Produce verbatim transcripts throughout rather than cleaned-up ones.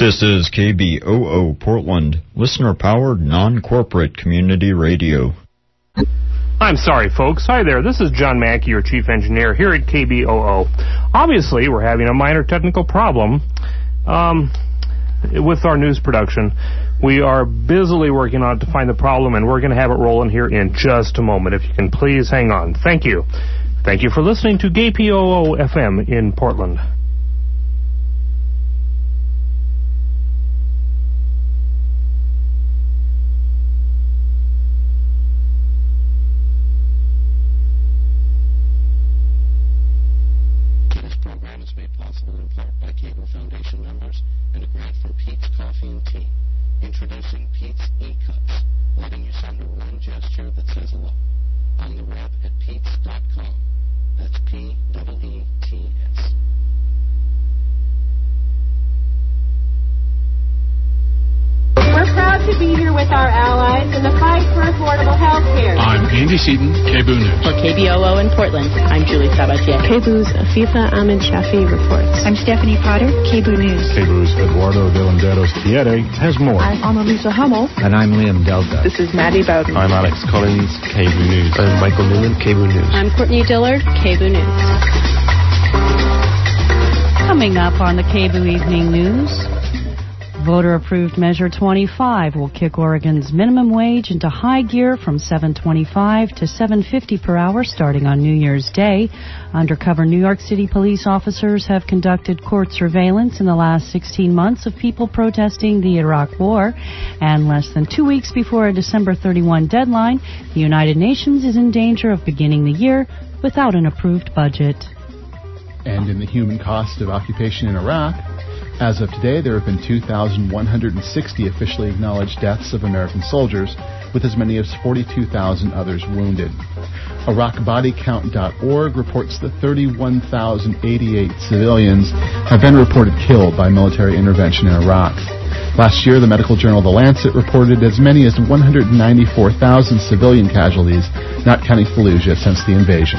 This is K B O O Portland, listener-powered, non-corporate community radio. I'm sorry, folks. Hi there. This is John Mackey, your chief engineer here at K B O O. Obviously, we're having a minor technical problem um, with our news production. We are busily working on it to find the problem, and we're going to have it rolling here in just a moment. If you can please hang on. Thank you. Thank you for listening to K B O O F M in Portland. Introducing Pete's E-Cups, letting you send her one gesture that says hello. On the web at pete's dot com. That's P E E T S. We're proud to be here with our allies in the fight for affordable health care. I'm Andy Seaton, K B O O News. For K B O O in Portland, I'm Julie Sabatier. K B O O's Afifa Ahmed Shafi reports. I'm Stephanie Potter, K B O O News. K B O O's Eduardo de Landeros Tiede has more. I'm Annalisa Hummel. And I'm Liam Delta. This is Maddie Bowden. I'm Alex Collins, K B O O News. I'm Michael Newman, K B O O News. I'm Courtney Dillard, K B O O News. Coming up on the K B O O Evening News, voter-approved Measure twenty-five will kick Oregon's minimum wage into high gear from seven twenty-five to seven fifty per hour starting on New Year's Day. Undercover New York City police officers have conducted court surveillance in the last sixteen months of people protesting the Iraq War. And less than two weeks before a December thirty-first deadline, the United Nations is in danger of beginning the year without an approved budget. And in the human cost of occupation in Iraq, as of today, there have been two thousand one hundred sixty officially acknowledged deaths of American soldiers, with as many as forty-two thousand others wounded. Iraq Body Count dot org reports that thirty-one thousand eighty-eight civilians have been reported killed by military intervention in Iraq. Last year, the medical journal The Lancet reported as many as one hundred ninety-four thousand civilian casualties, not counting Fallujah, since the invasion.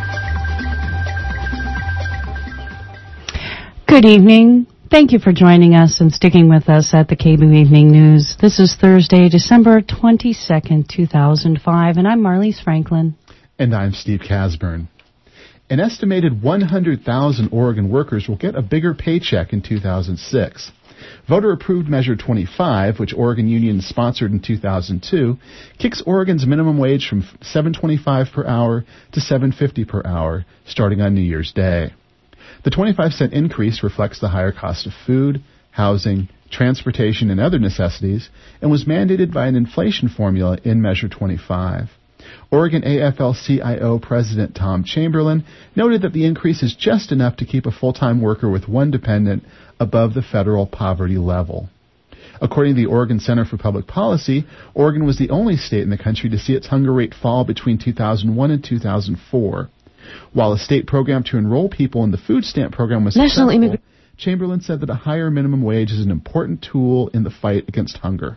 Good evening. Thank you for joining us and sticking with us at the K B O O Evening News. This is Thursday, December twenty-second, two thousand five, and I'm Marlise Franklin. And I'm Steve Casburn. An estimated one hundred thousand Oregon workers will get a bigger paycheck in two thousand six. Voter-approved Measure twenty-five, which Oregon unions sponsored in two thousand two, kicks Oregon's minimum wage from seven twenty-five per hour to seven fifty per hour, starting on New Year's Day. The twenty-five cent increase reflects the higher cost of food, housing, transportation, and other necessities, and was mandated by an inflation formula in Measure twenty-five. Oregon A F L C I O President Tom Chamberlain noted that the increase is just enough to keep a full-time worker with one dependent above the federal poverty level. According to the Oregon Center for Public Policy, Oregon was the only state in the country to see its hunger rate fall between two thousand one and two thousand four. While a state program to enroll people in the food stamp program was National successful, Immig- Chamberlain said that a higher minimum wage is an important tool in the fight against hunger.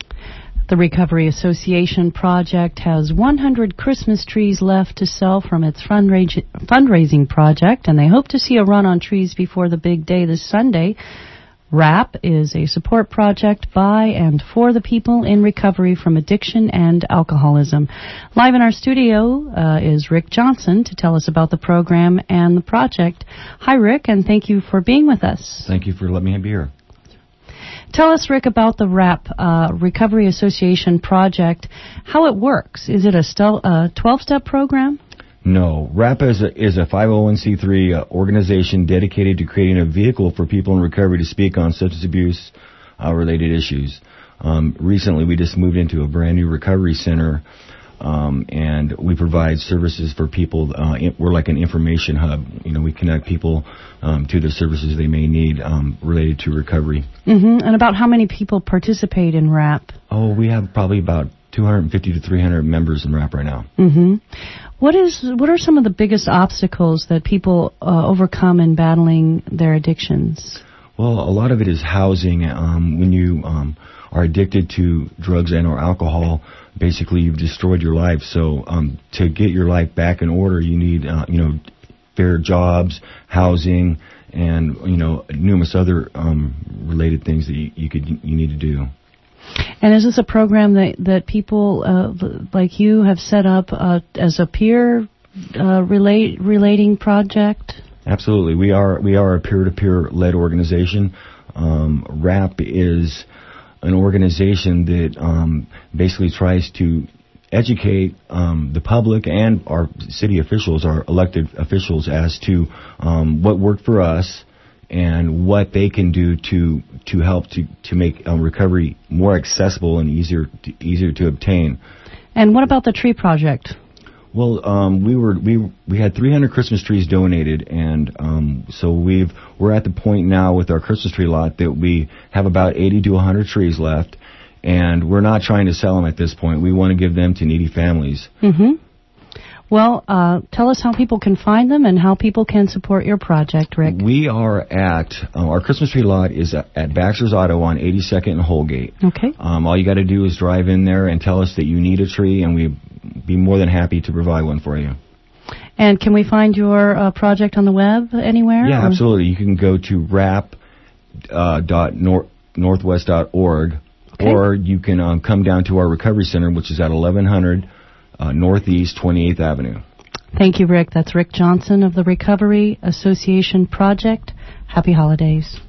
The Recovery Association project has one hundred Christmas trees left to sell from its fundraising fundraising project, and they hope to see a run on trees before the big day this Sunday. RAP is a support project by and for the people in recovery from addiction and alcoholism. Live in our studio uh, is Rick Johnson to tell us about the program and the project. Hi, Rick, and thank you for being with us. Thank you for letting me be here. Tell us, Rick, about the RAP, uh, Recovery Association project, how it works. Is it a stel- uh, twelve-step program? No. RAP is a, is a five oh one c three uh, organization dedicated to creating a vehicle for people in recovery to speak on substance abuse uh, related issues. Um, recently, we just moved into a brand new recovery center, um, and we provide services for people. Uh, in, we're like an information hub. You know, we connect people um, to the services they may need um, related to recovery. Mm-hmm. And about how many people participate in RAP? Oh, we have probably about two hundred fifty to three hundred members in RAP right now. Mm-hmm. What is what are some of the biggest obstacles that people uh, overcome in battling their addictions? Well, a lot of it is housing. Um, when you um, are addicted to drugs and or alcohol, basically you've destroyed your life. So um, to get your life back in order, you need uh, you know fair jobs, housing, and, you know, numerous other um, related things that you, you could you need to do. And is this a program that, that people uh, like you have set up uh, as a peer uh, relate, relating project? Absolutely. We are we are a peer-to-peer led organization. Um, RAP is an organization that um, basically tries to educate um, the public and our city officials, our elected officials, as to um, what worked for us and what they can do to to help to to make um, recovery more accessible and easier to, easier to obtain. And what about the tree project? Well, um, we were we we had three hundred Christmas trees donated, and um, so we've we're at the point now with our Christmas tree lot that we have about eighty to one hundred trees left, and we're not trying to sell them at this point. We want to give them to needy families. Mm-hmm. Well, uh, tell us how people can find them and how people can support your project, Rick. We are at, uh, our Christmas tree lot is at Baxter's Auto on eighty-second and Holgate. Okay. Um, all you got to do is drive in there and tell us that you need a tree, and we'd be more than happy to provide one for you. And can we find your uh, project on the web anywhere? Yeah, or? absolutely. You can go to rap dot northwest dot org, okay. Or you can um, come down to our recovery center, which is at eleven hundred Uh, Northeast twenty-eighth Avenue. Thank you, Rick. That's Rick Johnson of the Recovery Association Project. Happy holidays.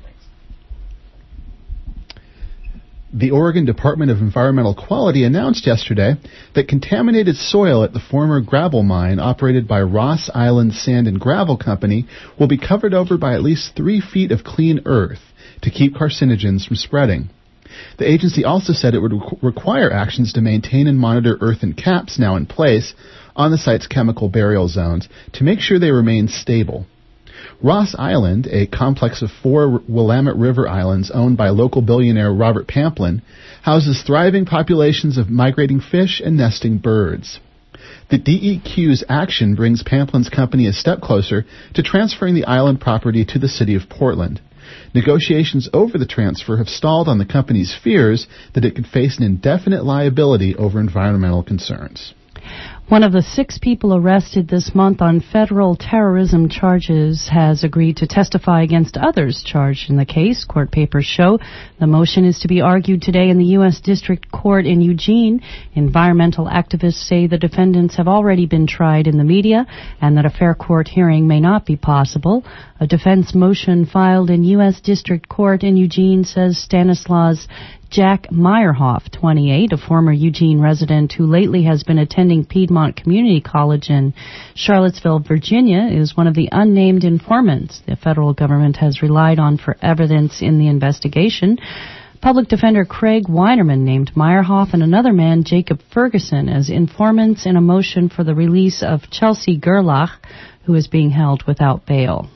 The Oregon Department of Environmental Quality announced yesterday that contaminated soil at the former gravel mine operated by Ross Island Sand and Gravel Company will be covered over by at least three feet of clean earth to keep carcinogens from spreading. The agency also said it would requ- require actions to maintain and monitor earthen caps now in place on the site's chemical burial zones to make sure they remain stable. Ross Island, a complex of four Willamette River islands owned by local billionaire Robert Pamplin, houses thriving populations of migrating fish and nesting birds. The D E Q's action brings Pamplin's company a step closer to transferring the island property to the city of Portland. Negotiations over the transfer have stalled on the company's fears that it could face an indefinite liability over environmental concerns. One of the six people arrested this month on federal terrorism charges has agreed to testify against others charged in the case, court papers show. The motion is to be argued today in the U S District Court in Eugene. Environmental activists say the defendants have already been tried in the media and that a fair court hearing may not be possible. A defense motion filed in U S District Court in Eugene says Stanislaus Jack Meyerhoff, twenty-eight, a former Eugene resident who lately has been attending Piedmont Community College in Charlottesville, Virginia, is one of the unnamed informants the federal government has relied on for evidence in the investigation. Public Defender Craig Weinerman named Meyerhoff and another man, Jacob Ferguson, as informants in a motion for the release of Chelsea Gerlach, who is being held without bail.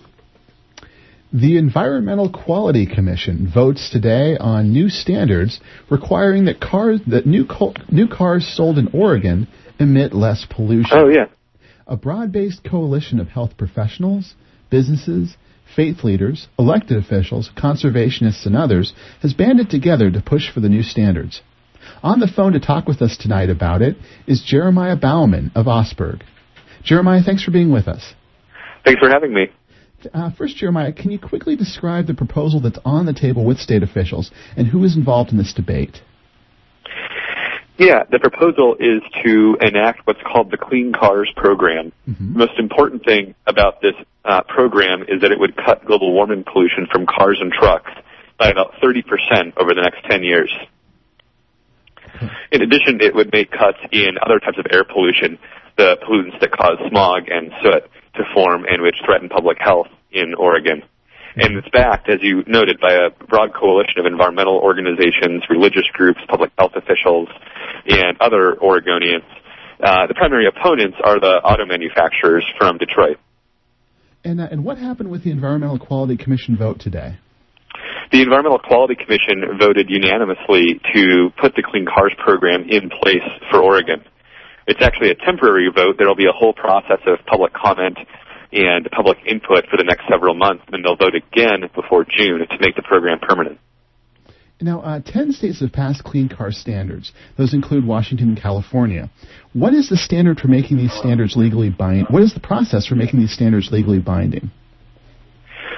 The Environmental Quality Commission votes today on new standards requiring that cars that new co- new cars sold in Oregon emit less pollution. Oh, yeah. A broad-based coalition of health professionals, businesses, faith leaders, elected officials, conservationists, and others has banded together to push for the new standards. On the phone to talk with us tonight about it is Jeremiah Bauman of Osberg. Jeremiah, thanks for being with us. Thanks for having me. Uh, first, Jeremiah, can you quickly describe the proposal that's on the table with state officials and who is involved in this debate? Yeah, the proposal is to enact what's called the Clean Cars Program. Mm-hmm. The most important thing about this uh, program is that it would cut global warming pollution from cars and trucks by about thirty percent over the next ten years. Okay. In addition, it would make cuts in other types of air pollution, the pollutants that cause smog and soot to form and which threaten public health in Oregon. And it's backed, as you noted, by a broad coalition of environmental organizations, religious groups, public health officials, and other Oregonians. Uh, the primary opponents are the auto manufacturers from Detroit. And, uh, and what happened with the Environmental Quality Commission vote today? The Environmental Quality Commission voted unanimously to put the Clean Cars program in place for Oregon. It's actually a temporary vote. There will be a whole process of public comment and public input for the next several months, and they'll vote again before June to make the program permanent. Now, uh, ten states have passed Clean Car standards. Those include Washington and California. What is the standard for making these standards legally binding? What is the process for making these standards legally binding?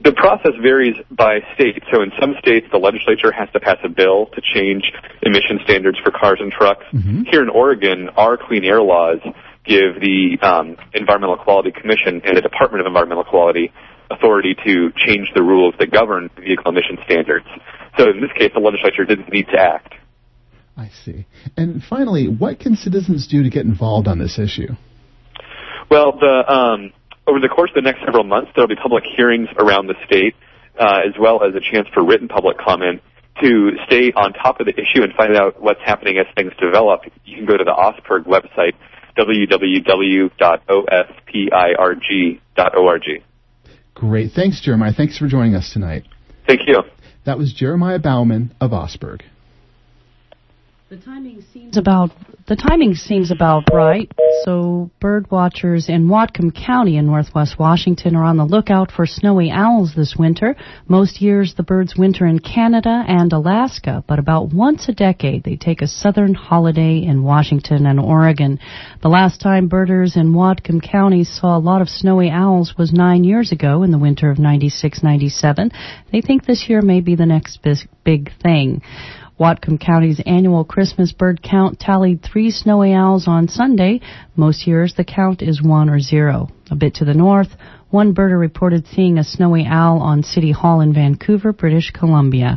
The process varies by state. So in some states, the legislature has to pass a bill to change emission standards for cars and trucks. Mm-hmm. Here in Oregon, our clean air laws give the um, Environmental Quality Commission and the Department of Environmental Quality authority to change the rules that govern vehicle emission standards. So in this case, the legislature didn't need to act. I see. And finally, what can citizens do to get involved on this issue? Well, the um, over the course of the next several months, there will be public hearings around the state, uh, as well as a chance for written public comment. To stay on top of the issue and find out what's happening as things develop, you can go to the OSPIRG website, w w w dot o s p i r g dot org. Great. Thanks, Jeremiah. Thanks for joining us tonight. Thank you. That was Jeremiah Bauman of OSPIRG. The timing seems about the timing seems about right. So bird watchers in Whatcom County in northwest Washington are on the lookout for snowy owls this winter. Most years the birds winter in Canada and Alaska, but about once a decade they take a southern holiday in Washington and Oregon. The last time birders in Whatcom County saw a lot of snowy owls was nine years ago in the winter of ninety-six ninety-seven. They think this year may be the next big thing. Whatcom County's annual Christmas bird count tallied three snowy owls on Sunday. Most years the count is one or zero. A bit to the north, one birder reported seeing a snowy owl on City Hall in Vancouver, British Columbia.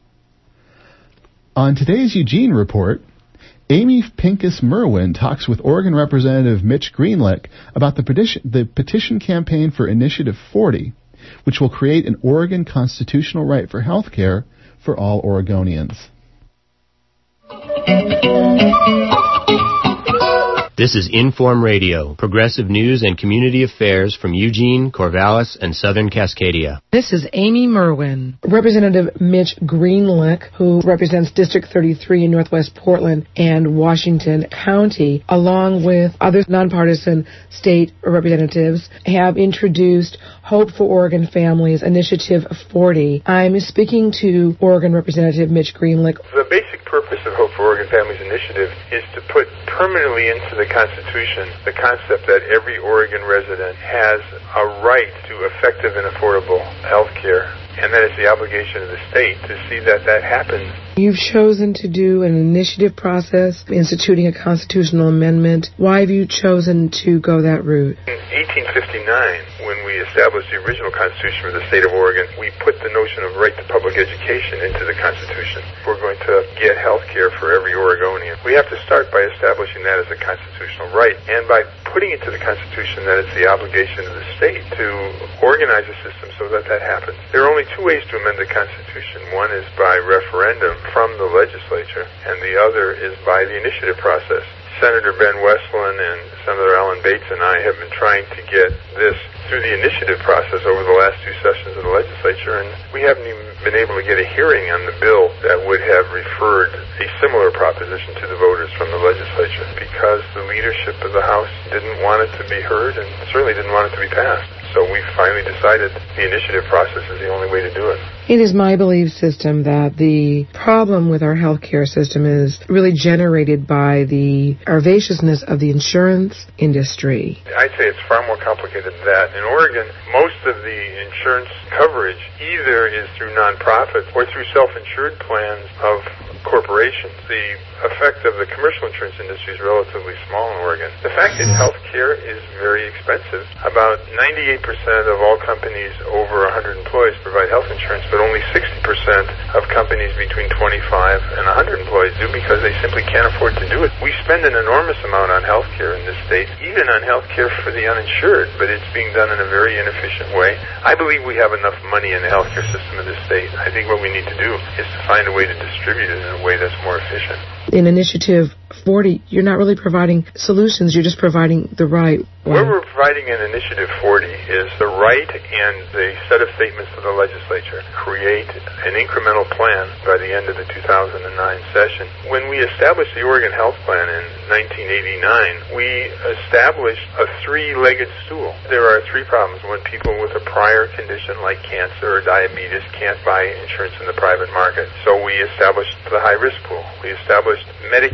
On today's Eugene Report, Amy Pincus Merwin talks with Oregon Representative Mitch Greenlick about the petition, the petition campaign for Initiative forty, which will create an Oregon constitutional right for health care for all Oregonians. This is Inform Radio, progressive news and community affairs from Eugene, Corvallis, and Southern Cascadia. This is Amy Merwin. Representative Mitch Greenlick, who represents District thirty-three in Northwest Portland and Washington County, along with other nonpartisan state representatives, have introduced Hope for Oregon Families Initiative forty. I'm speaking to Oregon Representative Mitch Greenlick. The basic purpose of Hope for Oregon Families Initiative is to put permanently into the Constitution the concept that every Oregon resident has a right to effective and affordable health care, and that it's the obligation of the state to see that that happens. You've chosen to do an initiative process, instituting a constitutional amendment. Why have you chosen to go that route? In eighteen fifty-nine, when we established the original Constitution for the state of Oregon, we put the notion of right to public education into the Constitution. We're going to get health care for every Oregonian. We have to start by establishing that as a constitutional right, and by putting into the Constitution that it's the obligation of the state to organize a system so that that happens. There are only two ways to amend the Constitution. One is by referendum from the legislature, and the other is by the initiative process. Senator Ben Westland and Senator Alan Bates and I have been trying to get this through the initiative process over the last two sessions of the legislature, and we haven't even been able to get a hearing on the bill that would have referred a similar proposition to the voters from the legislature, because the leadership of the House didn't want it to be heard and certainly didn't want it to be passed. So we finally decided the initiative process is the only way to do it. It is my belief system that the problem with our healthcare system is really generated by the herbaceousness of the insurance industry. I'd say it's far more complicated than that. In Oregon, most of the insurance coverage either is through nonprofits or through self-insured plans of corporations. The effect of the commercial insurance industry is relatively small in Oregon. The fact is health care is very expensive. About ninety-eight percent of all companies over one hundred employees provide health insurance, but only sixty percent of companies between twenty-five and one hundred employees do, because they simply can't afford to do it. We spend an enormous amount on health care in this state, even on health care for the uninsured, but it's being done in a very inefficient way. I believe we have enough money in the health care system of this state. I think what we need to do is to find a way to distribute it in a way that's more efficient. In Initiative forty, you're not really providing solutions, you're just providing the right way. What we're providing in Initiative forty is the right and the set of statements to the legislature. Create an incremental plan by the end of the two thousand nine session. When we established the Oregon Health Plan in nineteen eighty-nine, we established a three-legged stool. There are three problems. When people with a prior condition like cancer or diabetes can't buy insurance in the private market. So we established the high-risk pool. We established Medicaid reform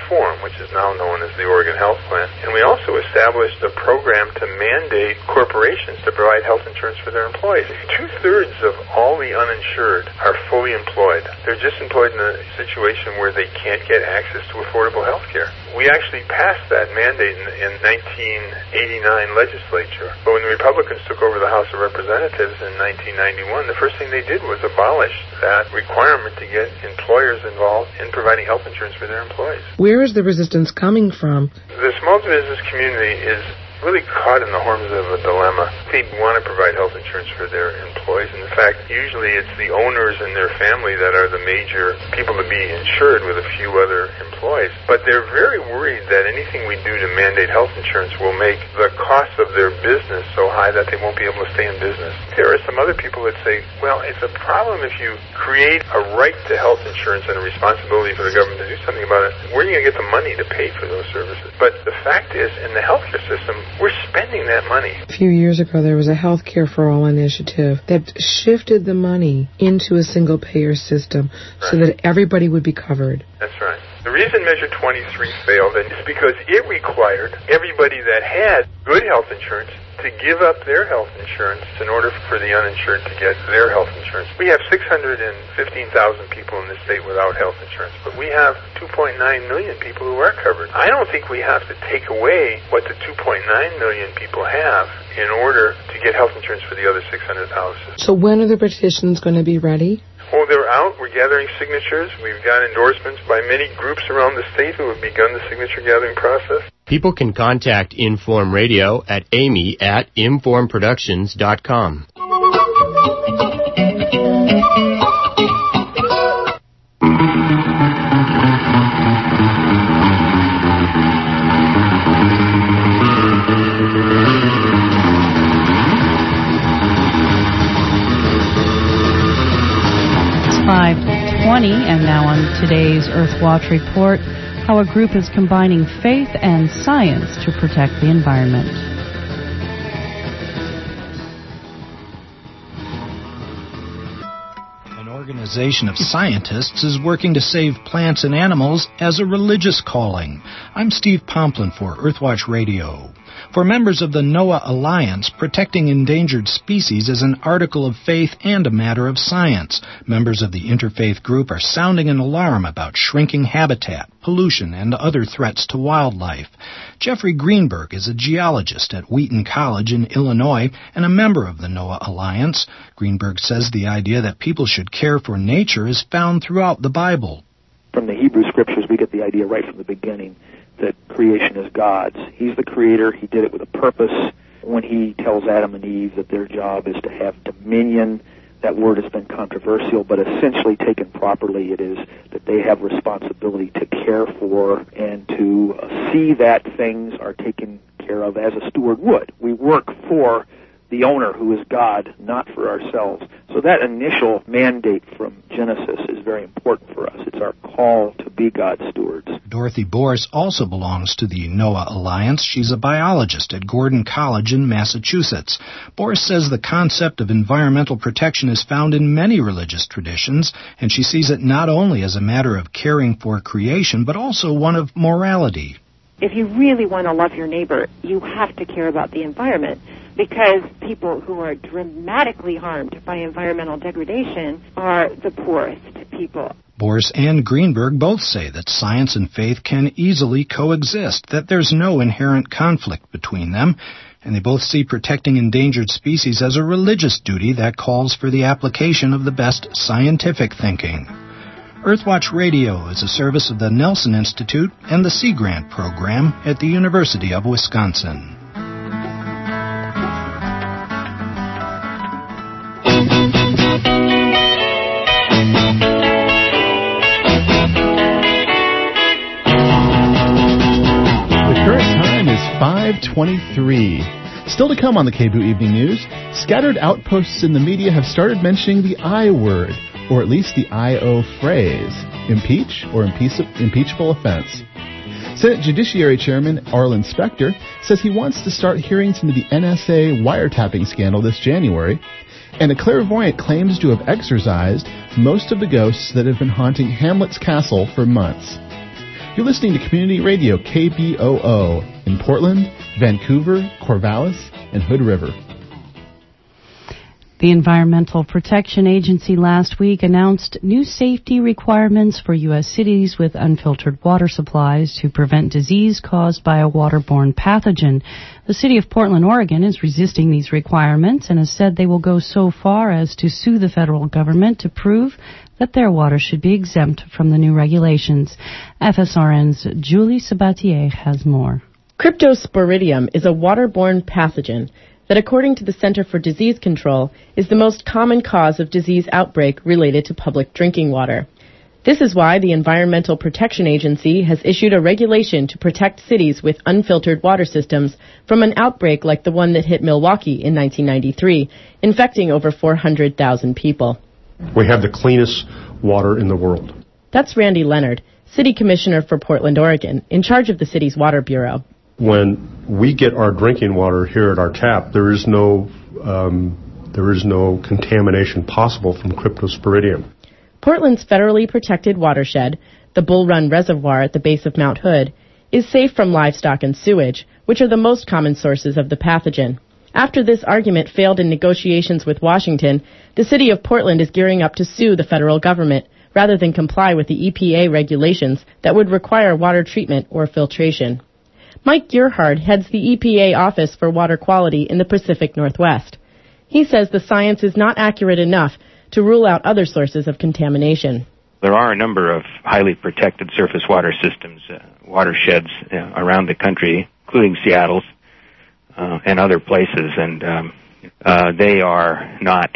Reform, which is now known as the Oregon Health Plan. And we also established a program to mandate corporations to provide health insurance for their employees. Two-thirds of all the uninsured are fully employed. They're just employed in a situation where they can't get access to affordable health care. We actually passed that mandate in, in nineteen eighty-nine legislature. But when the Republicans took over the House of Representatives in nineteen ninety-one, the first thing they did was abolish that requirement to get employers involved in providing health insurance for their employees. Where is the resistance coming from? The small business community is really caught in the horns of a dilemma. They want to provide health insurance for their employees. And in fact, usually it's the owners and their family that are the major people to be insured with a few other employees. But they're very worried that anything we do to mandate health insurance will make the cost of their business so high that they won't be able to stay in business. There are some other people that say, well, it's a problem if you create a right to health insurance and a responsibility for the government to do something about it. Where are you going to get the money to pay for those services? But the fact is, in the healthcare system, we're spending that money. A few years ago, there was a Healthcare for All initiative that shifted the money into a single-payer system right. so that everybody would be covered. That's right. The reason Measure twenty-three failed is because it required everybody that had good health insurance to give up their health insurance in order for the uninsured to get their health insurance. We have six hundred fifteen thousand people in this state without health insurance, but we have two point nine million people who are covered. I don't think we have to take away what the two point nine million people have in order to get health insurance for the other six hundred thousand. So when are the petitions going to be ready? Oh, they're out. We're gathering signatures. We've got endorsements by many groups around the state who have begun the signature gathering process. People can contact Inform Radio at amy at inform productions dot com. five twenty, and now on today's Earthwatch report, how a group is combining faith and science to protect the environment. An organization of scientists is working to save plants and animals as a religious calling. I'm Steve Pomplin for Earthwatch Radio. For members of the NOAA Alliance, protecting endangered species is an article of faith and a matter of science. Members of the interfaith group are sounding an alarm about shrinking habitat, pollution, and other threats to wildlife. Jeffrey Greenberg is a geologist at Wheaton College in Illinois and a member of the NOAA Alliance. Greenberg says the idea that people should care for nature is found throughout the Bible. From the Hebrew Scriptures, we get the idea right from the beginning that creation is God's. He's the creator. He did it with a purpose. When he tells Adam and Eve that their job is to have dominion, that word has been controversial, but essentially taken properly, it is that they have responsibility to care for and to see that things are taken care of as a steward would. We work for the owner, who is God, not for ourselves. So that initial mandate from Genesis is very important for us. It's our call to be God's stewards. Dorothy Boris also belongs to the NOAA Alliance. She's a biologist at Gordon College in Massachusetts. Boris says the concept of environmental protection is found in many religious traditions, and she sees it not only as a matter of caring for creation, but also one of morality. If you really want to love your neighbor, you have to care about the environment, because people who are dramatically harmed by environmental degradation are the poorest people. Boris and Greenberg both say that science and faith can easily coexist, that there's no inherent conflict between them, and they both see protecting endangered species as a religious duty that calls for the application of the best scientific thinking. Earthwatch Radio is a service of the Nelson Institute and the Sea Grant program at the University of Wisconsin. five twenty-three. Still to come on the K B O O Evening News, scattered outposts in the media have started mentioning the I word, or at least the I O phrase, impeach or impeach- impeachable offense. Senate Judiciary Chairman Arlen Specter says he wants to start hearings into the N S A wiretapping scandal this January, and a clairvoyant claims to have exorcised most of the ghosts that have been haunting Hamlet's castle for months. You're listening to Community Radio K B O O in Portland, Vancouver, Corvallis, and Hood River. The Environmental Protection Agency last week announced new safety requirements for U S cities with unfiltered water supplies to prevent disease caused by a waterborne pathogen. The city of Portland, Oregon is resisting these requirements and has said they will go so far as to sue the federal government to prove that their water should be exempt from the new regulations. F S R N's Julie Sabatier has more. Cryptosporidium is a waterborne pathogen that, according to the Center for Disease Control, is the most common cause of disease outbreak related to public drinking water. This is why the Environmental Protection Agency has issued a regulation to protect cities with unfiltered water systems from an outbreak like the one that hit Milwaukee in nineteen ninety-three, infecting over four hundred thousand people. We have the cleanest water in the world. That's Randy Leonard, City Commissioner for Portland, Oregon, in charge of the city's water bureau. When we get our drinking water here at our tap, there is no um, there is no contamination possible from Cryptosporidium. Portland's federally protected watershed, the Bull Run Reservoir at the base of Mount Hood, is safe from livestock and sewage, which are the most common sources of the pathogen. After this argument failed in negotiations with Washington, the city of Portland is gearing up to sue the federal government rather than comply with the E P A regulations that would require water treatment or filtration. Mike Gerhard heads the E P A Office for Water Quality in the Pacific Northwest. He says the science is not accurate enough to rule out other sources of contamination. There are a number of highly protected surface water systems, uh, watersheds uh, around the country, including Seattle's uh, and other places, and um, uh, they are not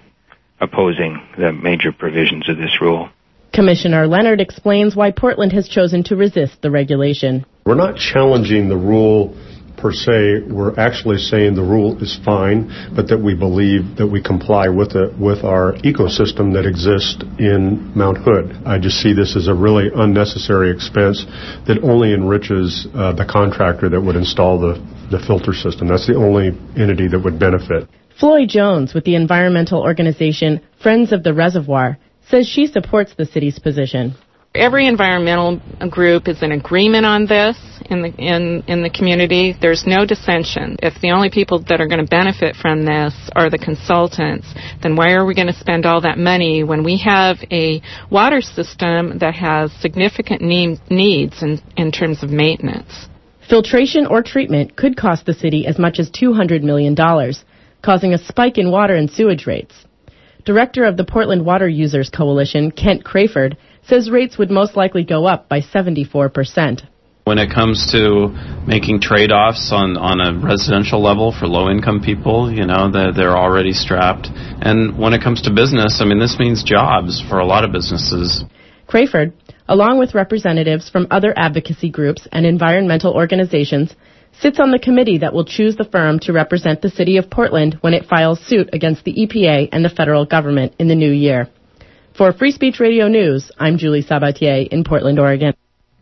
opposing the major provisions of this rule. Commissioner Leonard explains why Portland has chosen to resist the regulation. We're not challenging the rule per se. We're actually saying the rule is fine, but that we believe that we comply with it with our ecosystem that exists in Mount Hood. I just see this as a really unnecessary expense that only enriches uh, the contractor that would install the, the filter system. That's the only entity that would benefit. Floyd Jones with the environmental organization Friends of the Reservoir says she supports the city's position. Every environmental group is in agreement on this in the in, in the community. There's no dissension. If the only people that are going to benefit from this are the consultants, then why are we going to spend all that money when we have a water system that has significant need, needs in, in terms of maintenance? Filtration or treatment could cost the city as much as two hundred million dollars, causing a spike in water and sewage rates. Director of the Portland Water Users Coalition, Kent Crayford, says rates would most likely go up by seventy-four percent. When it comes to making trade-offs on, on a residential level for low-income people, you know, they're, they're already strapped. And when it comes to business, I mean, this means jobs for a lot of businesses. Crayford, along with representatives from other advocacy groups and environmental organizations, sits on the committee that will choose the firm to represent the city of Portland when it files suit against the E P A and the federal government in the new year. For Free Speech Radio News, I'm Julie Sabatier in Portland, Oregon.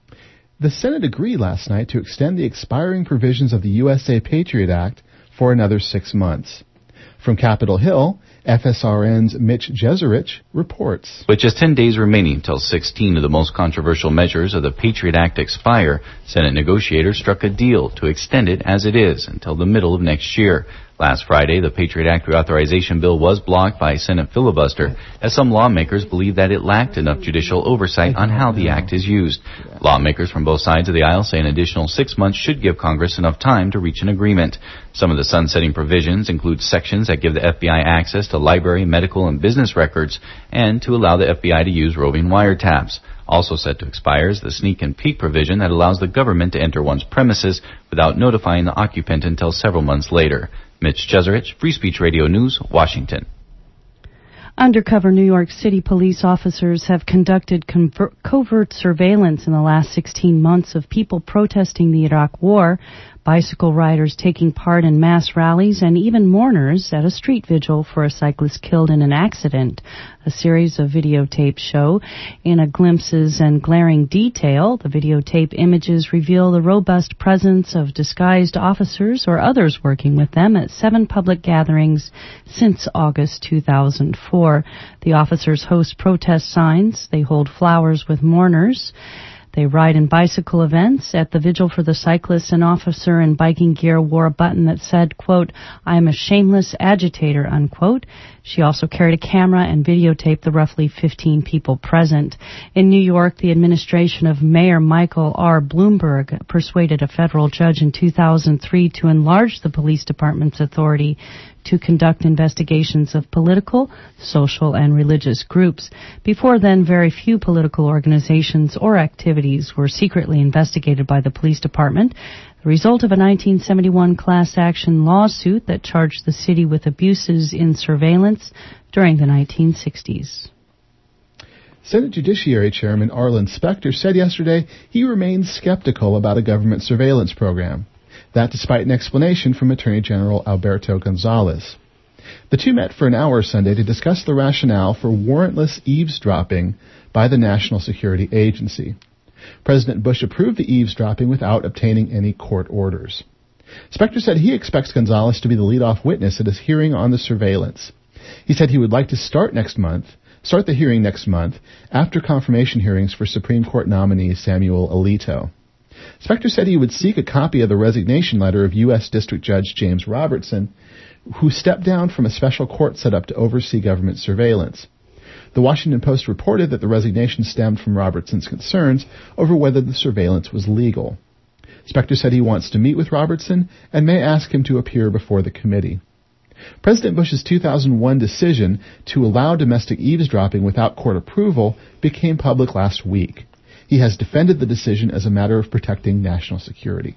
The Senate agreed last night to extend the expiring provisions of the U S A Patriot Act for another six months. From Capitol Hill, F S R N's Mitch Jeserich reports. With just ten days remaining until sixteen of the most controversial measures of the Patriot Act expire, Senate negotiators struck a deal to extend it as it is until the middle of next year. Last Friday, the Patriot Act reauthorization bill was blocked by a Senate filibuster, as some lawmakers believe that it lacked enough judicial oversight on how the act is used. Lawmakers from both sides of the aisle say an additional six months should give Congress enough time to reach an agreement. Some of the sunsetting provisions include sections that give the F B I access to library, medical, and business records, and to allow the F B I to use roving wiretaps. Also set to expire is the sneak and peek provision that allows the government to enter one's premises without notifying the occupant until several months later. Mitch Jeserich, Free Speech Radio News, Washington. Undercover New York City police officers have conducted conver- covert surveillance in the last sixteen months of people protesting the Iraq War, bicycle riders taking part in mass rallies, and even mourners at a street vigil for a cyclist killed in an accident. A series of videotapes show in a glimpses and glaring detail. The videotape images reveal the robust presence of disguised officers or others working with them at seven public gatherings since August two thousand four. The officers host protest signs. They hold flowers with mourners. They ride in bicycle events. At the vigil for the cyclists, an officer in biking gear wore a button that said, quote, "I am a shameless agitator," unquote. She also carried a camera and videotaped the roughly fifteen people present. In New York, the administration of Mayor Michael R. Bloomberg persuaded a federal judge in two thousand three to enlarge the police department's authority to conduct investigations of political, social, and religious groups. Before then, very few political organizations or activities were secretly investigated by the police department, the result of a nineteen seventy-one class action lawsuit that charged the city with abuses in surveillance during the nineteen sixties. Senate Judiciary Chairman Arlen Specter said yesterday he remains skeptical about a government surveillance program. That despite an explanation from Attorney General Alberto Gonzales. The two met for an hour Sunday to discuss the rationale for warrantless eavesdropping by the National Security Agency. President Bush approved the eavesdropping without obtaining any court orders. Specter said he expects Gonzales to be the lead-off witness at his hearing on the surveillance. He said he would like to start next month, start the hearing next month after confirmation hearings for Supreme Court nominee Samuel Alito. Specter said he would seek a copy of the resignation letter of U S District Judge James Robertson, who stepped down from a special court set up to oversee government surveillance. The Washington Post reported that the resignation stemmed from Robertson's concerns over whether the surveillance was legal. Specter said he wants to meet with Robertson and may ask him to appear before the committee. President Bush's two thousand one decision to allow domestic eavesdropping without court approval became public last week. He has defended the decision as a matter of protecting national security.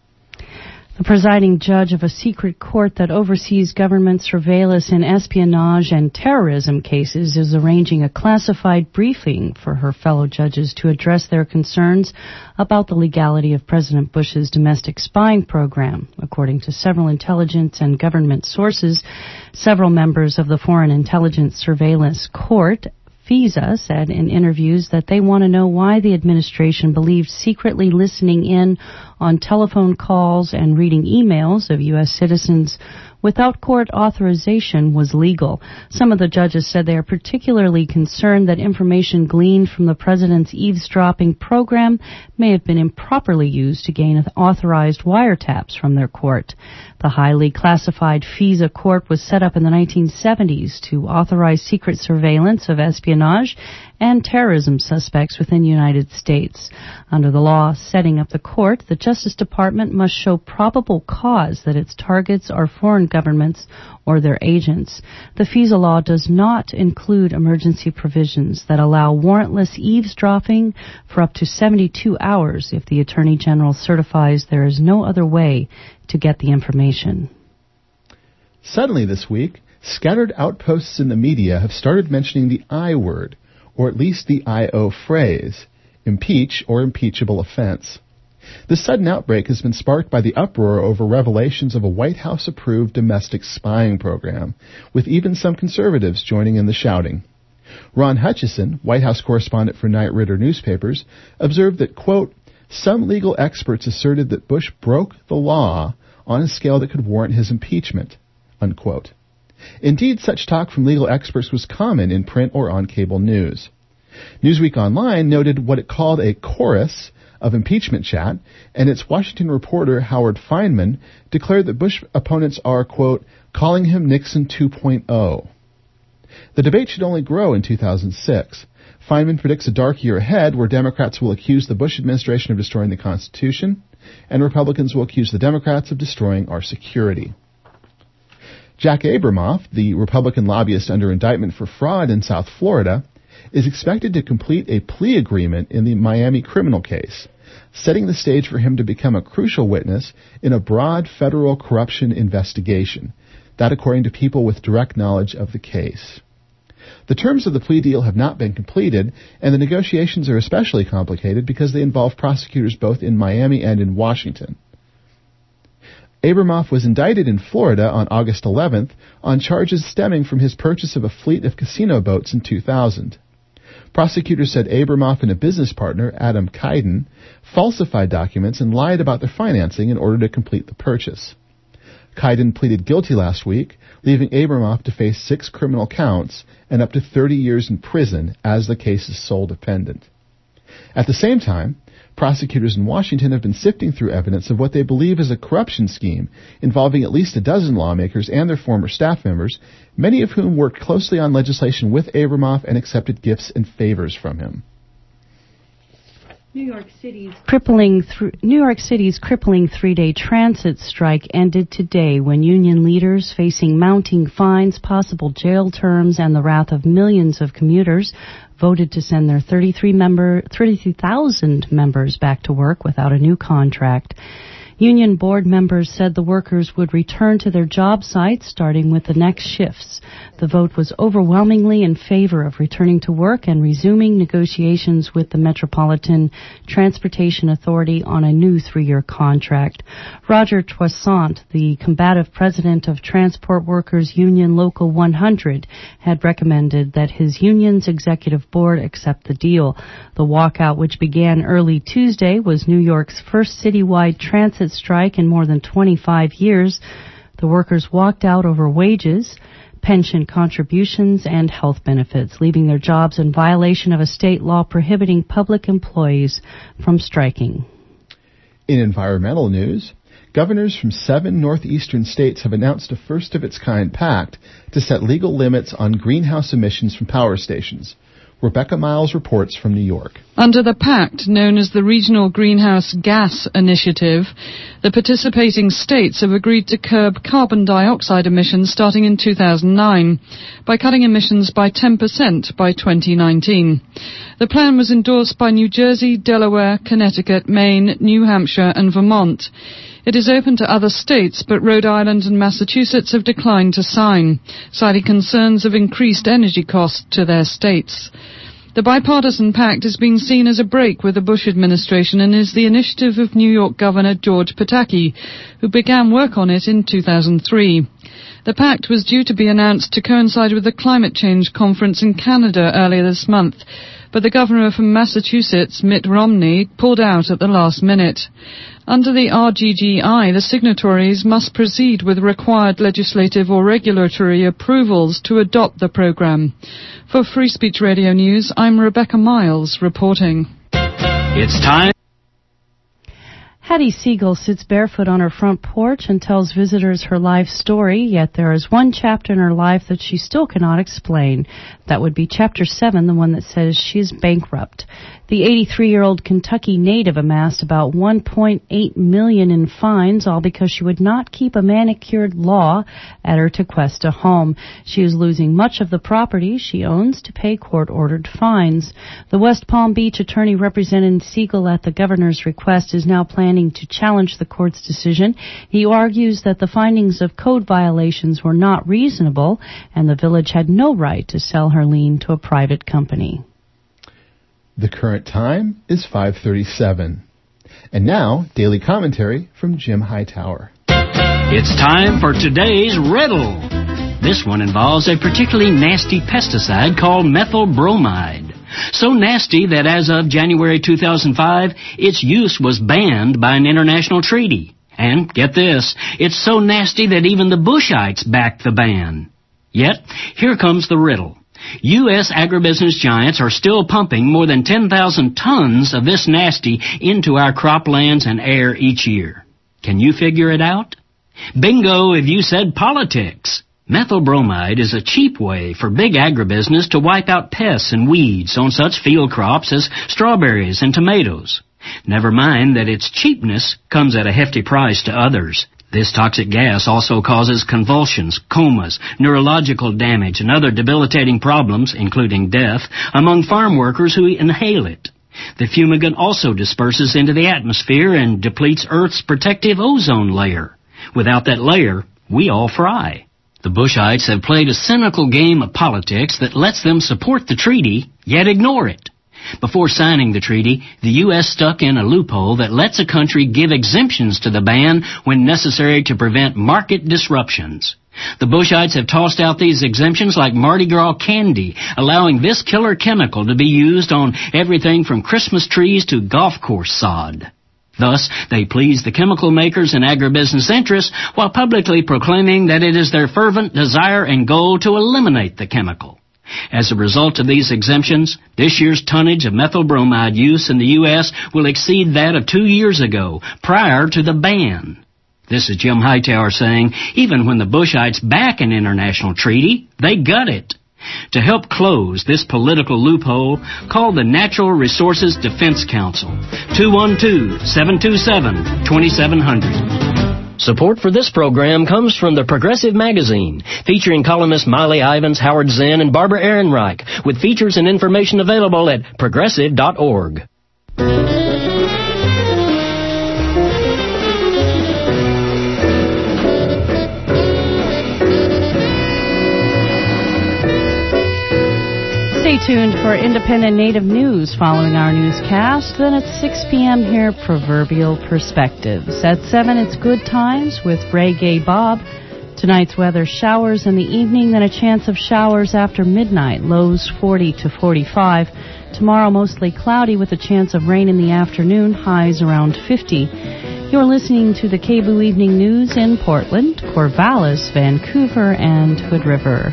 The presiding judge of a secret court that oversees government surveillance in espionage and terrorism cases is arranging a classified briefing for her fellow judges to address their concerns about the legality of President Bush's domestic spying program. According to several intelligence and government sources, several members of the Foreign Intelligence Surveillance Court FISA said in interviews that they want to know why the administration believed secretly listening in on telephone calls and reading emails of U S citizens without court authorization was legal. Some of the judges said they are particularly concerned that information gleaned from the president's eavesdropping program may have been improperly used to gain authorized wiretaps from their court. The highly classified FISA court was set up in the nineteen seventies to authorize secret surveillance of espionage and terrorism suspects within the United States. Under the law setting up the court, the Justice Department must show probable cause that its targets are foreign governments or their agents. The FISA law does not include emergency provisions that allow warrantless eavesdropping for up to seventy-two hours if the Attorney General certifies there is no other way to get the information. Suddenly this week, scattered outposts in the media have started mentioning the I word, or at least the I O phrase, impeach or impeachable offense. This sudden outbreak has been sparked by the uproar over revelations of a White House-approved domestic spying program, with even some conservatives joining in the shouting. Ron Hutchison, White House correspondent for Knight Ridder newspapers, observed that, quote, some legal experts asserted that Bush broke the law on a scale that could warrant his impeachment, unquote. Indeed, such talk from legal experts was common in print or on cable news. Newsweek Online noted what it called a chorus of impeachment chat, and its Washington reporter Howard Feynman declared that Bush opponents are, quote, calling him Nixon two point oh. The debate should only grow in two thousand six. Feynman predicts a dark year ahead where Democrats will accuse the Bush administration of destroying the Constitution, and Republicans will accuse the Democrats of destroying our security. Jack Abramoff, the Republican lobbyist under indictment for fraud in South Florida, is expected to complete a plea agreement in the Miami criminal case, setting the stage for him to become a crucial witness in a broad federal corruption investigation, that according to people with direct knowledge of the case. The terms of the plea deal have not been completed, and the negotiations are especially complicated because they involve prosecutors both in Miami and in Washington. Abramoff was indicted in Florida on August eleventh on charges stemming from his purchase of a fleet of casino boats in two thousand. Prosecutors said Abramoff and a business partner, Adam Kiden, falsified documents and lied about their financing in order to complete the purchase. Kiden pleaded guilty last week, leaving Abramoff to face six criminal counts and up to thirty years in prison as the case's sole defendant. At the same time, Prosecutors in Washington have been sifting through evidence of what they believe is a corruption scheme involving at least a dozen lawmakers and their former staff members, many of whom worked closely on legislation with Abramoff and accepted gifts and favors from him. New York City's crippling th- New York City's crippling three-day transit strike ended today when union leaders, facing mounting fines, possible jail terms, and the wrath of millions of commuters, voted to send their thirty-three member, thirty-three thousand members back to work without a new contract. Union board members said the workers would return to their job sites starting with the next shifts. The vote was overwhelmingly in favor of returning to work and resuming negotiations with the Metropolitan Transportation Authority on a new three-year contract. Roger Toussaint, the combative president of Transport Workers Union Local one hundred, had recommended that his union's executive board accept the deal. The walkout, which began early Tuesday, was New York's first citywide transit strike in more than twenty-five years. The workers walked out over wages, pension contributions, and health benefits, leaving their jobs in violation of a state law prohibiting public employees from striking. In environmental news, governors from seven northeastern states have announced a first-of-its-kind pact to set legal limits on greenhouse emissions from power stations. Rebecca Miles reports from New York. Under the pact, known as the Regional Greenhouse Gas Initiative, the participating states have agreed to curb carbon dioxide emissions starting in two thousand nine by cutting emissions by ten percent by twenty nineteen. The plan was endorsed by New Jersey, Delaware, Connecticut, Maine, New Hampshire, and Vermont. It is open to other states, but Rhode Island and Massachusetts have declined to sign, citing concerns of increased energy costs to their states. The bipartisan pact is being seen as a break with the Bush administration and is the initiative of New York Governor George Pataki, who began work on it in two thousand three. The pact was due to be announced to coincide with the climate change conference in Canada earlier this month, but the governor from Massachusetts, Mitt Romney, pulled out at the last minute. Under the R G G I, the signatories must proceed with required legislative or regulatory approvals to adopt the program. For Free Speech Radio News, I'm Rebecca Miles reporting. It's time. Hattie Siegel sits barefoot on her front porch and tells visitors her life story, yet there is one chapter in her life that she still cannot explain. That would be Chapter seven, the one that says she is bankrupt. The eighty-three-year-old Kentucky native amassed about one point eight million dollars in fines, all because she would not keep a manicured law at her Tequesta home. She is losing much of the property she owns to pay court-ordered fines. The West Palm Beach attorney representing Siegel at the governor's request is now planning to challenge the court's decision. He argues that the findings of code violations were not reasonable, and the village had no right to sell her lien to a private company. The current time is five thirty-seven. And now, daily commentary from Jim Hightower. It's time for today's riddle. This one involves a particularly nasty pesticide called methyl bromide. So nasty that as of January two thousand five, its use was banned by an international treaty. And get this, it's so nasty that even the Bushites backed the ban. Yet, here comes the riddle. U S agribusiness giants are still pumping more than ten thousand tons of this nasty into our croplands and air each year. Can you figure it out? Bingo if you said politics. Methyl bromide is a cheap way for big agribusiness to wipe out pests and weeds on such field crops as strawberries and tomatoes. Never mind that its cheapness comes at a hefty price to others. This toxic gas also causes convulsions, comas, neurological damage, and other debilitating problems, including death, among farm workers who inhale it. The fumigant also disperses into the atmosphere and depletes Earth's protective ozone layer. Without that layer, we all fry. The Bushites have played a cynical game of politics that lets them support the treaty, yet ignore it. Before signing the treaty, the U S stuck in a loophole that lets a country give exemptions to the ban when necessary to prevent market disruptions. The Bushites have tossed out these exemptions like Mardi Gras candy, allowing this killer chemical to be used on everything from Christmas trees to golf course sod. Thus, they please the chemical makers and agribusiness interests while publicly proclaiming that it is their fervent desire and goal to eliminate the chemical. As a result of these exemptions, this year's tonnage of methyl bromide use in the U S will exceed that of two years ago, prior to the ban. This is Jim Hightower saying, even when the Bushites back an international treaty, they gut it. To help close this political loophole, call the Natural Resources Defense Council, two one two, seven two seven, two seven zero zero. Support for this program comes from the Progressive Magazine, featuring columnists Miley Ivins, Howard Zinn, and Barbara Ehrenreich, with features and information available at progressive dot org. Stay tuned for independent Native news following our newscast. Then at six p.m. here, Proverbial Perspectives. At seven, it's Good Times with Reggae Bob. Tonight's weather, showers in the evening, then a chance of showers after midnight, lows forty to forty-five. Tomorrow, mostly cloudy with a chance of rain in the afternoon, highs around fifty. You're listening to the K B O O Evening News in Portland, Corvallis, Vancouver, and Hood River.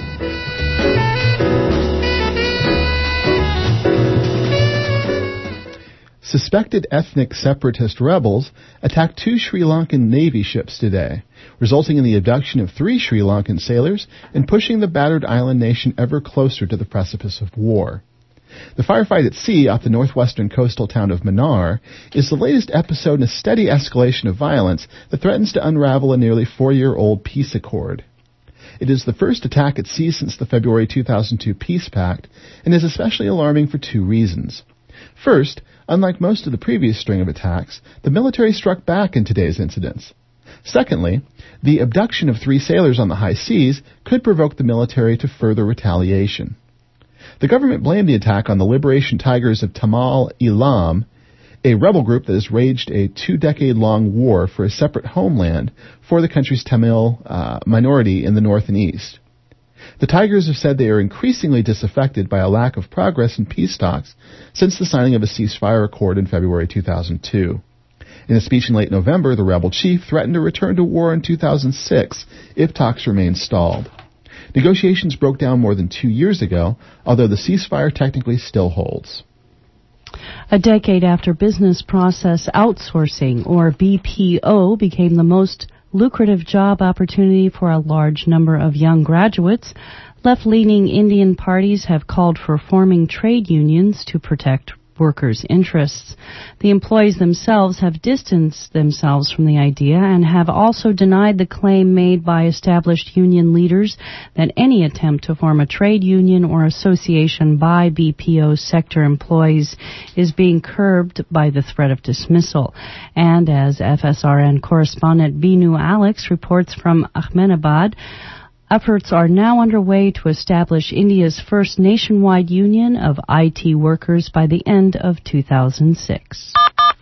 Suspected ethnic separatist rebels attacked two Sri Lankan Navy ships today, resulting in the abduction of three Sri Lankan sailors and pushing the battered island nation ever closer to the precipice of war. The firefight at sea off the northwestern coastal town of Mannar is the latest episode in a steady escalation of violence that threatens to unravel a nearly four-year-old peace accord. It is the first attack at sea since the February two thousand two peace pact and is especially alarming for two reasons. First, unlike most of the previous string of attacks, the military struck back in today's incidents. Secondly, the abduction of three sailors on the high seas could provoke the military to further retaliation. The government blamed the attack on the Liberation Tigers of Tamal Ilam, a rebel group that has waged a two-decade-long war for a separate homeland for the country's Tamil uh, minority in the north and east. The Tigers have said they are increasingly disaffected by a lack of progress in peace talks since the signing of a ceasefire accord in February two thousand two. In a speech in late November, the rebel chief threatened to return to war in two thousand six if talks remained stalled. Negotiations broke down more than two years ago, although the ceasefire technically still holds. A decade after business process outsourcing, or B P O, became the most lucrative job opportunity for a large number of young graduates, left-leaning Indian parties have called for forming trade unions to protect workers' interests. The employees themselves have distanced themselves from the idea and have also denied the claim made by established union leaders that any attempt to form a trade union or association by B P O sector employees is being curbed by the threat of dismissal. And as F S R N correspondent Binu Alex reports from Ahmedabad, efforts are now underway to establish India's first nationwide union of I T workers by the end of two thousand six.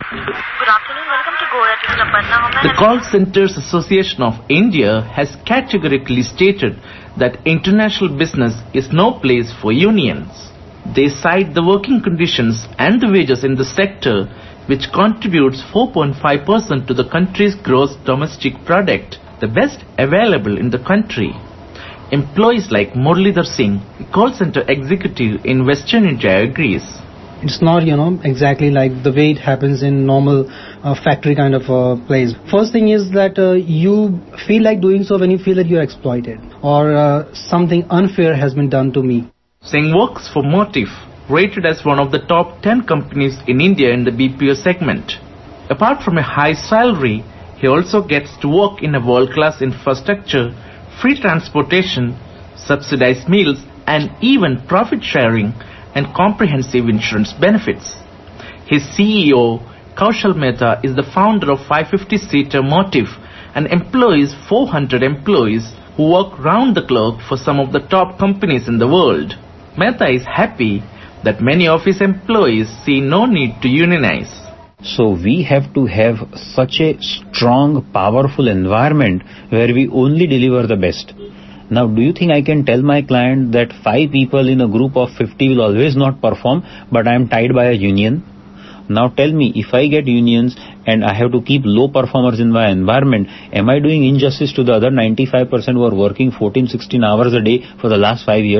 The Call Centers Association of India has categorically stated that international business is no place for unions. They cite the working conditions and the wages in the sector, which contributes four point five percent to the country's gross domestic product, the best available in the country. Employees like Muralidhar Singh, a call center executive in Western India, agrees. It's not, you know, exactly like the way it happens in normal uh, factory kind of uh, place. First thing is that uh, you feel like doing so when you feel that you're exploited or uh, something unfair has been done to me. Singh works for Motif, rated as one of the top ten companies in India in the B P O segment. Apart from a high salary, he also gets to work in a world-class infrastructure, free transportation, subsidized meals, and even profit sharing and comprehensive insurance benefits. His C E O, Kaushal Mehta, is the founder of five hundred fifty seater Motif and employs four hundred employees who work round the clock for some of the top companies in the world. Mehta is happy that many of his employees see no need to unionize. So we have to have such a strong, powerful environment where we only deliver the best. Now, do you think I can tell my client that five people in a group of fifty will always not perform, but I am tied by a union? Now tell me, if I get unions and I have to keep low performers in my environment, am I doing injustice to the other ninety-five percent who are working fourteen, sixteen hours a day for the last five years?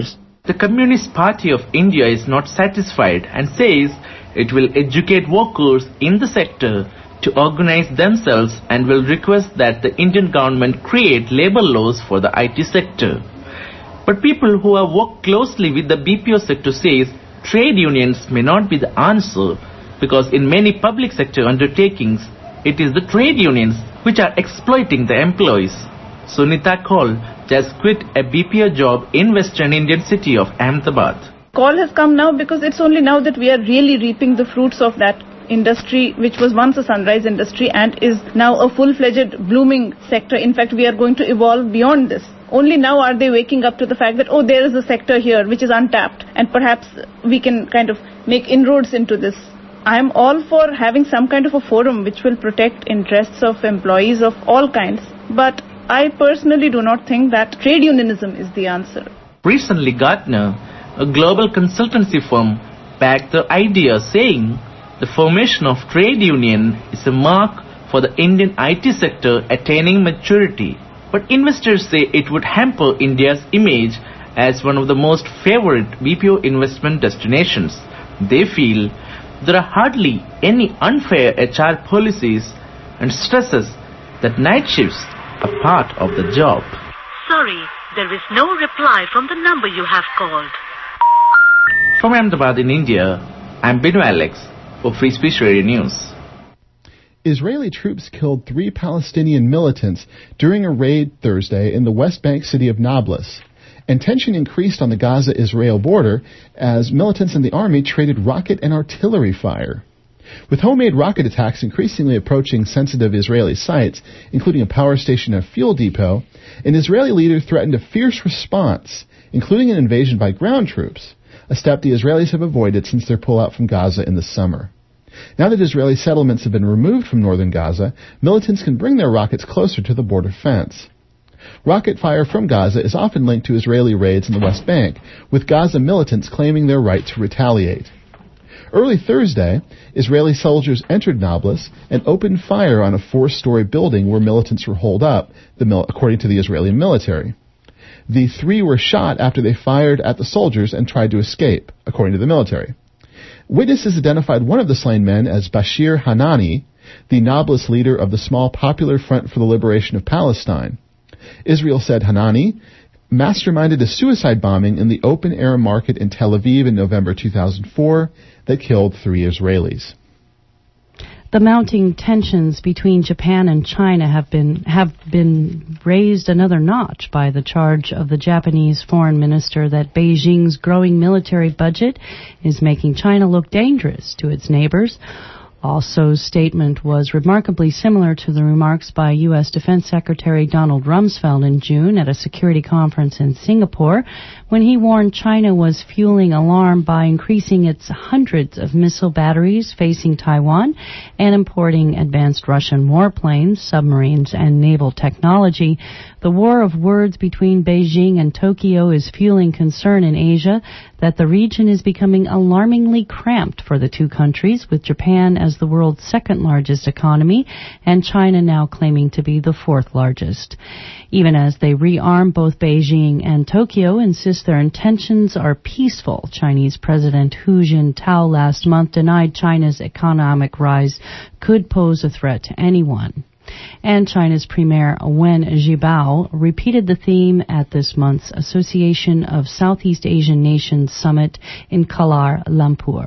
The Communist Party of India is not satisfied and says it will educate workers in the sector to organize themselves and will request that the Indian government create labor laws for the I T sector. But people who have worked closely with the B P O sector says trade unions may not be the answer because in many public sector undertakings, it is the trade unions which are exploiting the employees. Sunita Kaul just quit a B P O job in Western Indian city of Ahmedabad. Call has come now because it's only now that we are really reaping the fruits of that industry which was once a sunrise industry and is now a full-fledged blooming sector. In fact, we are going to evolve beyond this. Only now are they waking up to the fact that, oh, there is a sector here which is untapped and perhaps we can kind of make inroads into this. I am all for having some kind of a forum which will protect interests of employees of all kinds, but I personally do not think that trade unionism is the answer. Recently, Gartner, a global consultancy firm, backed the idea saying the formation of trade union is a mark for the Indian I T sector attaining maturity. But investors say it would hamper India's image as one of the most favored B P O investment destinations. They feel there are hardly any unfair H R policies and stresses that night shifts are part of the job. Sorry, there is no reply from the number you have called. From Ahmedabad in India, I'm Binu Alex for Free Speech Radio News. Israeli troops killed three Palestinian militants during a raid Thursday in the West Bank city of Nablus, and tension increased on the Gaza-Israel border as militants in the army traded rocket and artillery fire. With homemade rocket attacks increasingly approaching sensitive Israeli sites, including a power station and a fuel depot, an Israeli leader threatened a fierce response, including an invasion by ground troops, a step the Israelis have avoided since their pullout from Gaza in the summer. Now that Israeli settlements have been removed from northern Gaza, militants can bring their rockets closer to the border fence. Rocket fire from Gaza is often linked to Israeli raids in the West Bank, with Gaza militants claiming their right to retaliate. Early Thursday, Israeli soldiers entered Nablus and opened fire on a four-story building where militants were holed up, the mil- according to the Israeli military. The three were shot after they fired at the soldiers and tried to escape, according to the military. Witnesses identified one of the slain men as Bashir Hanani, the Nablus leader of the small Popular Front for the Liberation of Palestine. Israel said Hanani masterminded a suicide bombing in the open-air market in Tel Aviv in November two thousand four that killed three Israelis. The mounting tensions between Japan and China have been have been raised another notch by the charge of the Japanese foreign minister that Beijing's growing military budget is making China look dangerous to its neighbors. Also's statement was remarkably similar to the remarks by U S Defense Secretary Donald Rumsfeld in June at a security conference in Singapore, when he warned China was fueling alarm by increasing its hundreds of missile batteries facing Taiwan and importing advanced Russian warplanes, submarines, and naval technology. The war of words between Beijing and Tokyo is fueling concern in Asia that the region is becoming alarmingly cramped for the two countries, with Japan as the world's second largest economy and China now claiming to be the fourth largest. Even as they rearm, both Beijing and Tokyo insist their intentions are peaceful. Chinese President Hu Jintao last month denied China's economic rise could pose a threat to anyone. And China's Premier Wen Jiabao repeated the theme at this month's Association of Southeast Asian Nations Summit in Kuala Lumpur.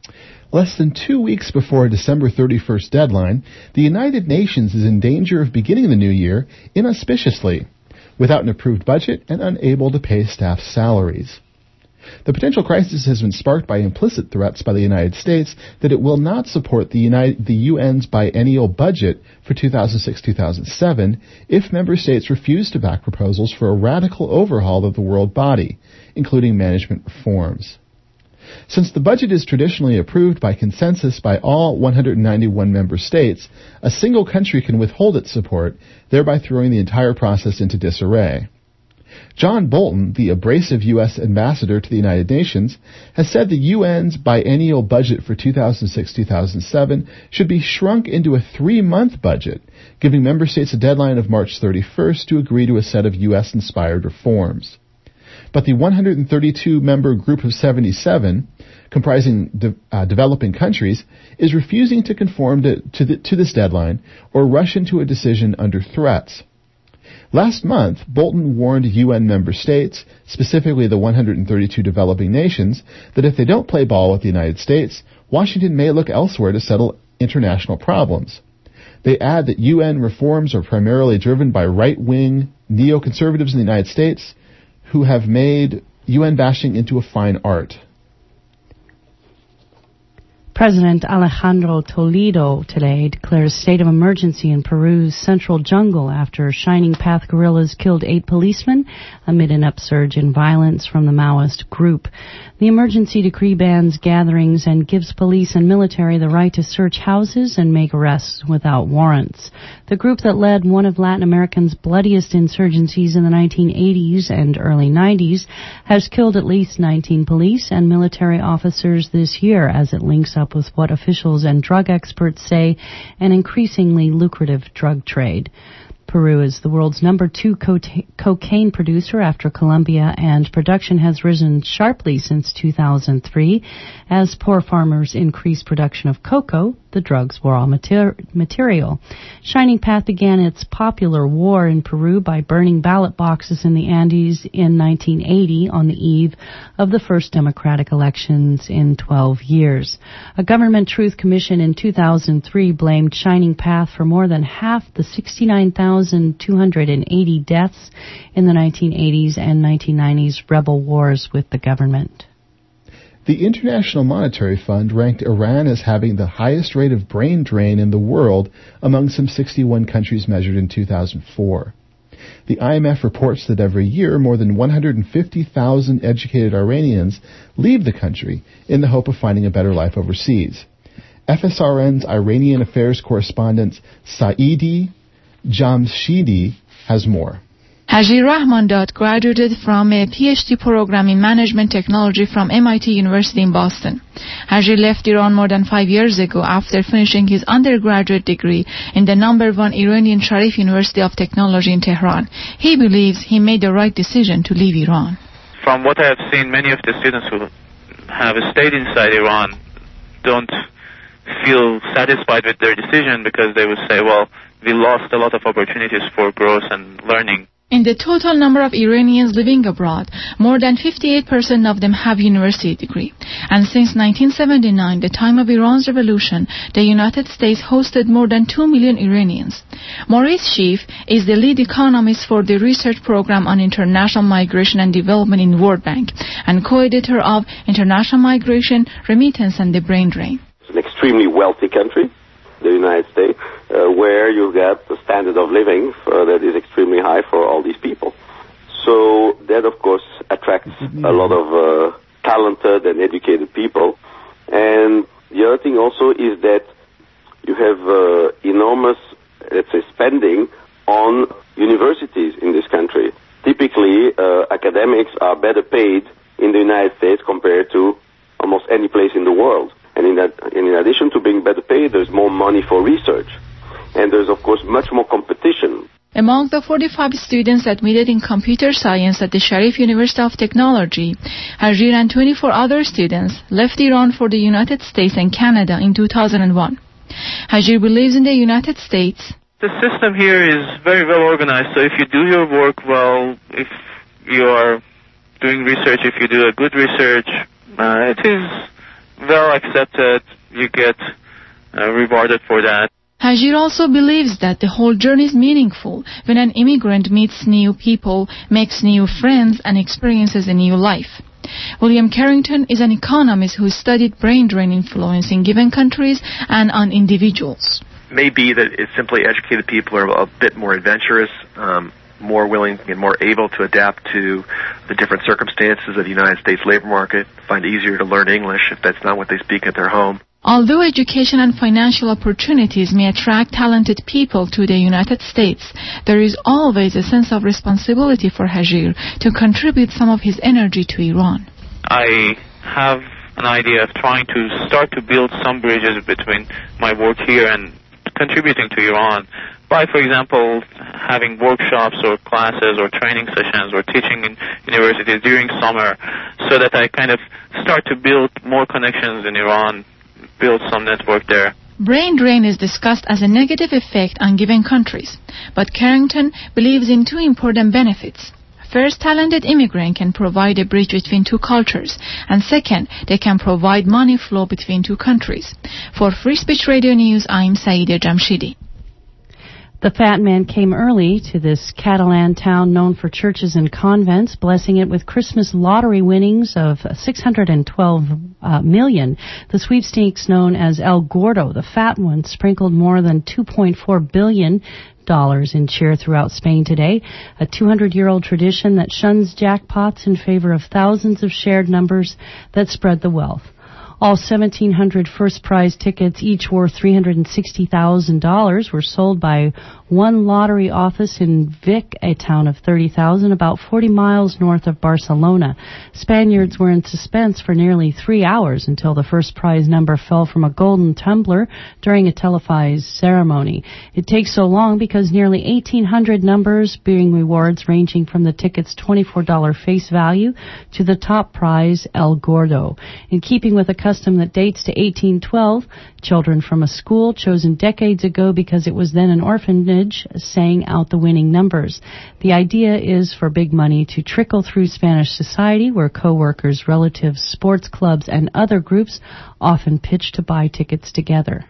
Less than two weeks before a December thirty-first deadline, the United Nations is in danger of beginning the new year inauspiciously, without an approved budget and unable to pay staff salaries. The potential crisis has been sparked by implicit threats by the United States that it will not support the, United, the U N's biennial budget for two thousand six to two thousand seven if member states refuse to back proposals for a radical overhaul of the world body, including management reforms. Since the budget is traditionally approved by consensus by all one hundred ninety-one member states, a single country can withhold its support, thereby throwing the entire process into disarray. John Bolton, the abrasive U S ambassador to the United Nations, has said the U N's biennial budget for two thousand six to two thousand seven should be shrunk into a three-month budget, giving member states a deadline of March thirty-first to agree to a set of U S-inspired reforms. but the one hundred thirty-two member group of seventy-seven, comprising de- uh, developing countries, is refusing to conform to, to, the, to this deadline or rush into a decision under threats. Last month, Bolton warned U N member states, specifically the one hundred thirty-two developing nations, that if they don't play ball with the United States, Washington may look elsewhere to settle international problems. They add that U N reforms are primarily driven by right-wing neoconservatives in the United States who have made U N bashing into a fine art. President Alejandro Toledo today declared a state of emergency in Peru's central jungle after Shining Path guerrillas killed eight policemen amid an upsurge in violence from the Maoist group. The emergency decree bans gatherings and gives police and military the right to search houses and make arrests without warrants. The group that led one of Latin America's bloodiest insurgencies in the nineteen eighties and early nineties has killed at least nineteen police and military officers this year as it links up with what officials and drug experts say an increasingly lucrative drug trade. Peru is the world's number two co- cocaine producer after Colombia, and production has risen sharply since two thousand three as poor farmers increase production of cocoa, the drug's raw mater- material. Shining Path began its popular war in Peru by burning ballot boxes in the Andes in nineteen eighty on the eve of the first democratic elections in twelve years. A government truth commission in two thousand three blamed Shining Path for more than half the sixty-nine thousand two hundred eighty deaths in the nineteen eighties and nineteen nineties rebel wars with the government. The International Monetary Fund ranked Iran as having the highest rate of brain drain in the world among some sixty-one countries measured in two thousand four. The I M F reports that every year more than one hundred fifty thousand educated Iranians leave the country in the hope of finding a better life overseas. F S R N's Iranian affairs correspondent Saeedi Jamshidi has more. Hajir Rahmandad graduated from a P H D program in management technology from M I T University in Boston. Hajir left Iran more than five years ago after finishing his undergraduate degree in the number one Iranian Sharif University of Technology in Tehran. He believes he made the right decision to leave Iran. From what I have seen, many of the students who have stayed inside Iran don't feel satisfied with their decision because they would say, well, we lost a lot of opportunities for growth and learning. In the total number of Iranians living abroad, more than fifty-eight percent of them have university degree. And since nineteen seventy-nine, the time of Iran's revolution, the United States hosted more than two million Iranians. Maurice Schiff is the lead economist for the research program on international migration and development in World Bank and co-editor of International Migration, Remittance and the Brain Drain. It's an extremely wealthy country, the United States, uh, where you get the standard of living uh, that is extremely high for all these people. So that, of course, attracts a lot of uh, talented and educated people. And the other thing also is that you have uh, enormous, let's say, spending on universities in this country. Typically, uh, academics are better paid in the United States compared to almost any place in the world. And in, that, and in addition to being better paid, there's more money for research. And there's, of course, much more competition. Among the forty-five students admitted in computer science at the Sharif University of Technology, Hajir and twenty-four other students left Iran for the United States and Canada in two thousand one. Hajir believes in the United States. The system here is very well organized, so if you do your work well, if you are doing research, if you do a good research, uh, it is well accepted, you get uh, rewarded for that. Hajir also believes that the whole journey is meaningful when an immigrant meets new people, makes new friends, and experiences a new life. William Carrington is an economist who studied brain drain influence in given countries and on individuals. May be that it's simply educated people are a bit more adventurous, um, more willing and more able to adapt to the different circumstances of the United States labor market, find it easier to learn English if that's not what they speak at their home. Although education and financial opportunities may attract talented people to the United States, there is always a sense of responsibility for Hajir to contribute some of his energy to Iran. I have an idea of trying to start to build some bridges between my work here and contributing to Iran by, for example, having workshops or classes or training sessions or teaching in universities during summer, so that I kind of start to build more connections in Iran, build some network there. Brain drain is discussed as a negative effect on given countries, but Carrington believes in two important benefits. First, talented immigrant can provide a bridge between two cultures, and second, they can provide money flow between two countries. For Free Speech Radio News, I'm Saeeda Jamshidi. The fat man came early to this Catalan town known for churches and convents, blessing it with Christmas lottery winnings of six hundred twelve uh, million. The sweepstakes known as El Gordo, the fat one, sprinkled more than two point four billion dollars in cheer throughout Spain today, a two hundred year old tradition that shuns jackpots in favor of thousands of shared numbers that spread the wealth. All seventeen hundred first prize tickets, each worth three hundred sixty thousand dollars, were sold by one lottery office in Vic, a town of thirty thousand, about forty miles north of Barcelona. Spaniards were in suspense for nearly three hours until the first prize number fell from a golden tumbler during a televised ceremony. It takes so long because nearly eighteen hundred numbers being rewards ranging from the ticket's twenty-four dollars face value to the top prize, El Gordo. In keeping with a custom that dates to eighteen twelve, children from a school chosen decades ago because it was then an orphanage sang out the winning numbers. The idea is for big money to trickle through Spanish society, where co-workers, relatives, sports clubs, and other groups often pitch to buy tickets together.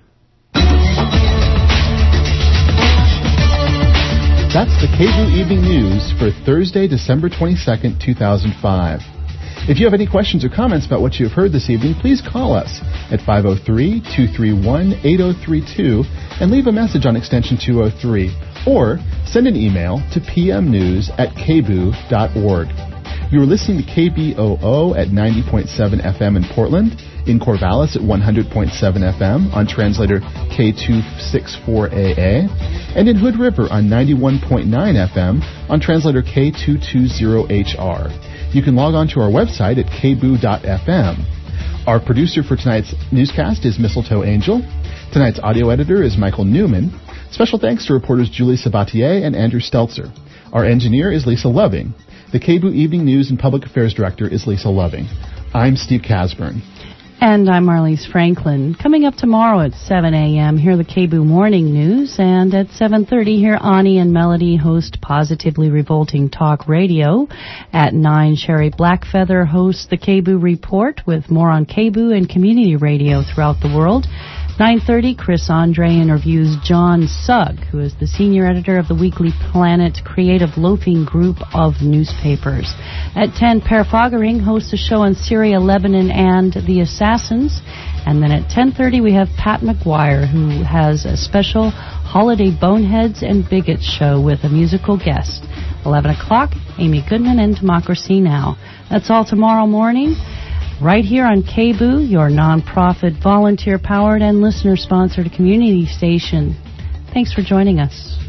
That's the K B O O Evening News for Thursday, December twenty-second, two thousand five. If you have any questions or comments about what you have heard this evening, please call us at five oh three, two three one, eight oh three two and leave a message on extension two oh three, or send an email to p m news at k b o o dot org. You are listening to K B O O at ninety point seven F M in Portland, in Corvallis at one hundred point seven F M on translator K two sixty-four A A, and in Hood River on ninety-one point nine F M on translator K two twenty H R. You can log on to our website at k b o o dot f m. Our producer for tonight's newscast is Mistletoe Angel. Tonight's audio editor is Michael Newman. Special thanks to reporters Julie Sabatier and Andrew Stelzer. Our engineer is Lisa Loving. The K B O O Evening News and Public Affairs Director is Lisa Loving. I'm Steve Casburn. And I'm Marlise Franklin. Coming up tomorrow at seven a.m., hear the K B O O Morning News, and at seven thirty, hear Ani and Melody host Positively Revolting Talk Radio. At nine, Sherry Blackfeather hosts the K B O O Report with more on K B O O and community radio throughout the world. nine thirty, Chris Andre interviews John Sugg, who is the senior editor of the Weekly Planet creative loafing group of newspapers. At ten, Per Foggering hosts a show on Syria, Lebanon, and the Assassins. And then at ten thirty, we have Pat McGuire, who has a special Holiday Boneheads and Bigots show with a musical guest. eleven o'clock, Amy Goodman and Democracy Now! That's all tomorrow morning, right here on K B O O, your non-profit, volunteer-powered, and listener-sponsored community station. Thanks for joining us.